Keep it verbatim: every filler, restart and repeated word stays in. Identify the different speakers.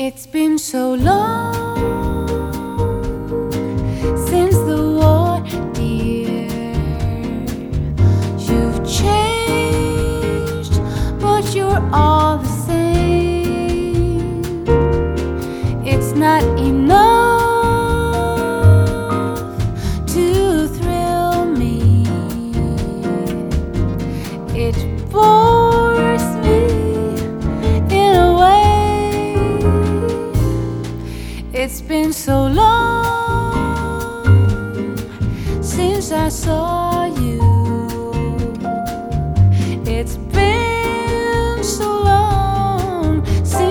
Speaker 1: It's been so long since the war, dear. You've changed, but you're all the same. It's not enough to thrill me. It bores me in a way. It's been so long since I saw